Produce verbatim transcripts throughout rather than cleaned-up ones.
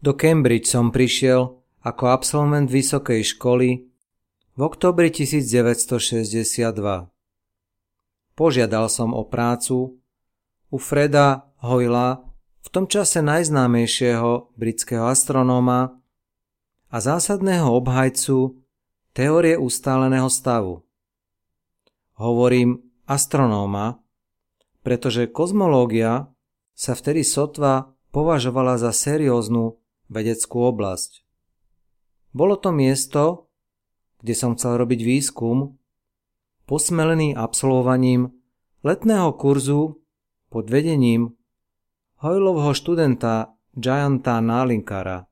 Do Cambridge som prišiel ako absolvent vysokej školy v októbri devätnásťstošesťdesiatdva. Požiadal som o prácu u Freda Hoyla, v tom čase najznámejšieho britského astronóma a zásadného obhajcu teórie ustáleného stavu. Hovorím astronóma, pretože kozmológia sa vtedy sotva považovala za serióznu vedeckú oblasť. Bolo to miesto, kde som chcel robiť výskum, posmelený absolvovaním letného kurzu pod vedením Hoylovho študenta Jayanta Narlikara.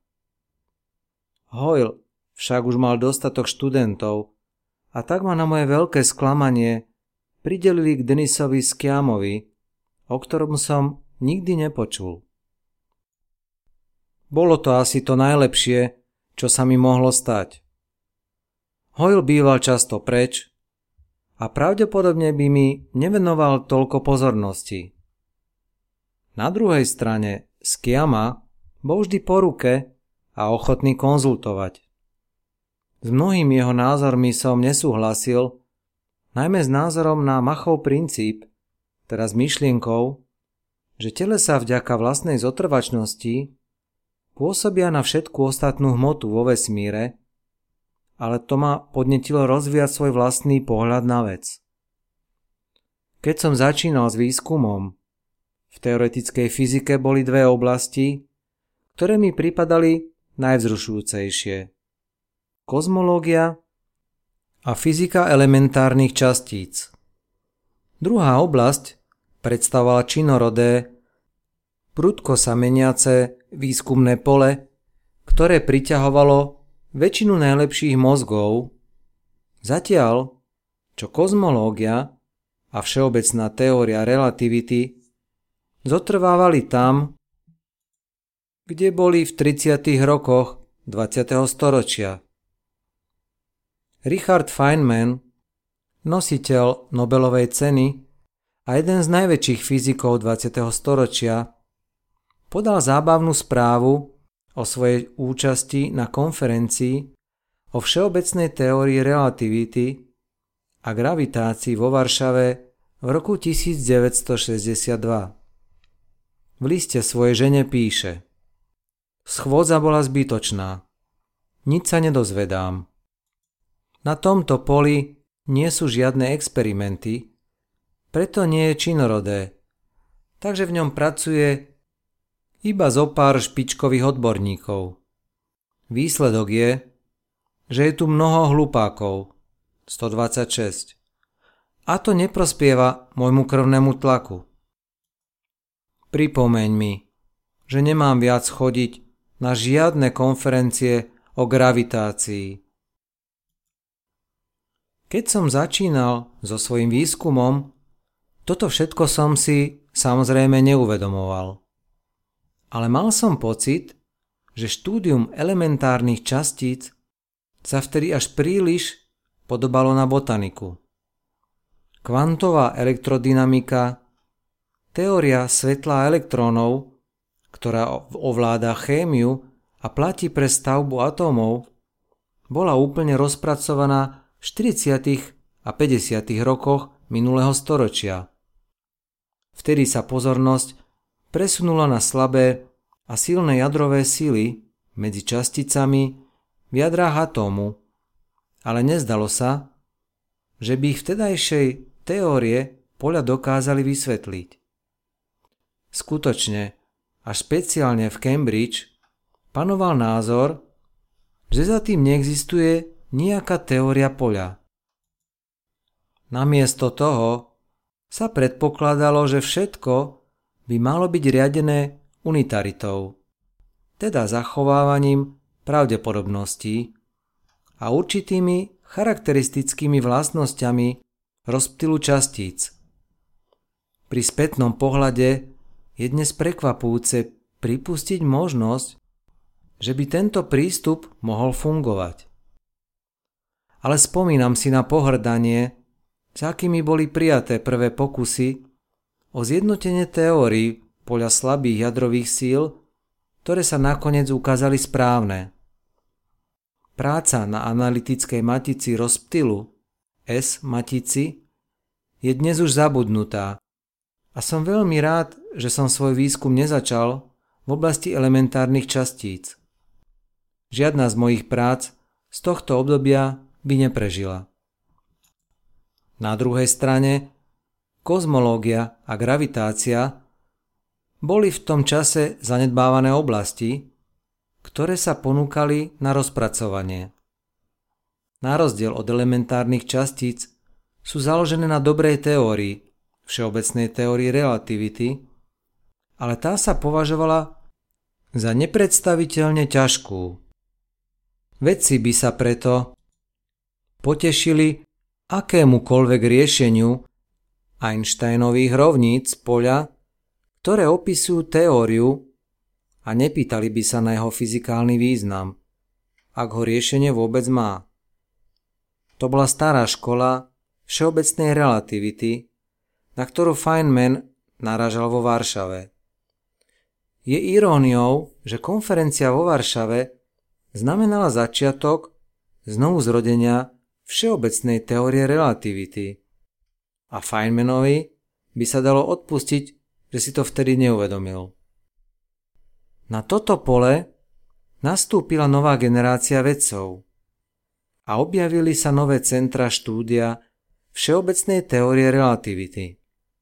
Hoyle však už mal dostatok študentov a tak ma na moje veľké sklamanie pridelili k Denisovi Sciammovi, o ktorom som nikdy nepočul. Bolo to asi to najlepšie, čo sa mi mohlo stať. Hoyle býval často preč a pravdepodobne by mi nevenoval toľko pozornosti. Na druhej strane Sciamma bol vždy po ruke a ochotný konzultovať. S mnohými jeho názormi som nesúhlasil, najmä s názorom na Machov princíp, teda s myšlienkou, že telesá vďaka vlastnej zotrvačnosti pôsobia na všetku ostatnú hmotu vo vesmíre, ale to ma podnetilo rozvíjať svoj vlastný pohľad na vec. Keď som začínal s výskumom, v teoretickej fyzike boli dve oblasti, ktoré mi pripadali najvzrušujúcejšie. Kozmológia a fyzika elementárnych častíc. Druhá oblasť predstavovala činorodé, prudko sa meniace výskumné pole, ktoré priťahovalo väčšinu najlepších mozgov, zatiaľ čo kozmológia a všeobecná teória relativity zotrvávali tam, kde boli v tridsiatych rokoch dvadsiateho storočia. Richard Feynman, nositeľ Nobelovej ceny a jeden z najväčších fyzikov dvadsiateho storočia, podal zábavnú správu o svojej účasti na konferencii o všeobecnej teórii relativity a gravitácii vo Varšave v roku devätnásťstošesťdesiatdva. V liste svojej žene píše: Schôdza bola zbytočná. Nič sa nedozvedám. Na tomto poli nie sú žiadne experimenty, preto nie je činorodé, takže v ňom pracuje iba zo pár špičkových odborníkov. Výsledok je, že je tu mnoho hlupákov, stodvadsaťšesť, a to neprospieva môjmu krvnému tlaku. Pripomeň mi, že nemám viac chodiť na žiadne konferencie o gravitácii. Keď som začínal so svojím výskumom, toto všetko som si samozrejme neuvedomoval. Ale mal som pocit, že štúdium elementárnych častíc sa vtedy až príliš podobalo na botaniku. Kvantová elektrodynamika, teória svetla a elektrónov, ktorá ovláda chémiu a platí pre stavbu atómov, bola úplne rozpracovaná v štyridsiatych a päťdesiatych rokoch minulého storočia. Vtedy sa pozornosť presunula na slabé a silné jadrové sily medzi časticami v jadrách atómu, ale nezdalo sa, že by ich vtedajšej teórie poľa dokázali vysvetliť. Skutočne, až špeciálne v Cambridge, panoval názor, že za tým neexistuje nejaká teória poľa. Namiesto toho sa predpokladalo, že všetko by malo byť riadené unitaritou, teda zachovávaním pravdepodobností a určitými charakteristickými vlastnosťami rozptylu častíc. Pri spätnom pohľade je dnes prekvapujúce pripustiť možnosť, že by tento prístup mohol fungovať. Ale spomínam si na pohŕdanie, s akými boli prijaté prvé pokusy o zjednotenie teórií podľa slabých jadrových síl ktoré sa nakoniec ukázali správne. Práca na analytickej matici rozptylu S-matici je dnes už zabudnutá a som veľmi rád, že som svoj výskum nezačal v oblasti elementárnych častíc. Žiadna z mojich prác z tohto obdobia by neprežila. Na druhej strane, kozmológia a gravitácia boli v tom čase zanedbávané oblasti, ktoré sa ponúkali na rozpracovanie. Na rozdiel od elementárnych častíc sú založené na dobrej teórii, všeobecnej teórii relativity, ale tá sa považovala za nepredstaviteľne ťažkú. Vedci by sa preto potešili akémukoľvek riešeniu Einsteinových rovníc poľa, ktoré opisujú teóriu, a nepýtali by sa na jeho fyzikálny význam, ak ho riešenie vôbec má. To bola stará škola všeobecnej relativity, na ktorú Feynman narážal vo Varšave. Je iróniou, že konferencia vo Varšave znamenala začiatok znovu zrodenia všeobecnej teórie relativity a Feynmanovi by sa dalo odpustiť, že si to vtedy neuvedomil. Na toto pole nastúpila nová generácia vedcov a objavili sa nové centra štúdia všeobecnej teórie relativity.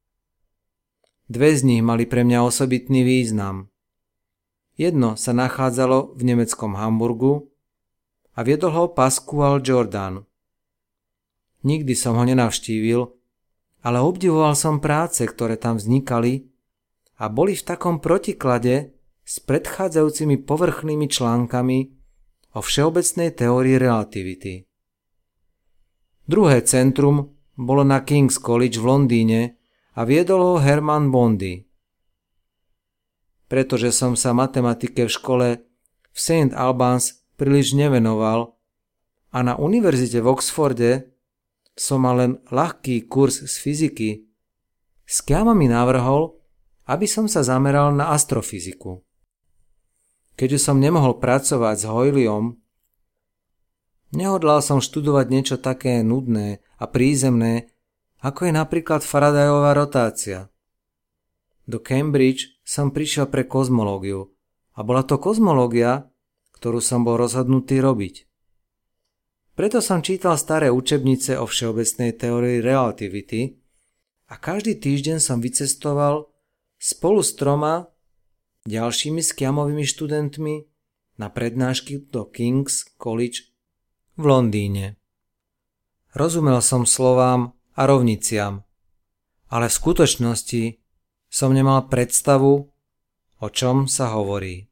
Dve z nich mali pre mňa osobitný význam. Jedno sa nachádzalo v nemeckom Hamburgu a viedol ho Pascual Jordan. Nikdy som ho nenavštívil, ale obdivoval som práce, ktoré tam vznikali a boli v takom protiklade s predchádzajúcimi povrchnými článkami o všeobecnej teórii relativity. Druhé centrum bolo na King's College v Londýne a viedol ho Hermann Bondi. Pretože som sa matematike v škole v Saint Albans príliš nevenoval a na univerzite v Oxforde som mal len ľahký kurz z fyziky, Sciama mi navrhol, aby som sa zameral na astrofyziku. Keďže som nemohol pracovať s Hoyleom, nehodlal som študovať niečo také nudné a prízemné, ako je napríklad Faradayová rotácia. Do Cambridge som prišiel pre kozmológiu a bola to kozmológia, ktorú som bol rozhodnutý robiť. Preto som čítal staré učebnice o všeobecnej teórii relativity a každý týždeň som vycestoval spolu s troma ďalšími Sciamovými študentmi na prednášky do King's College v Londýne. Rozumel som slovám a rovniciam, ale v skutočnosti som nemal predstavu, o čom sa hovorí.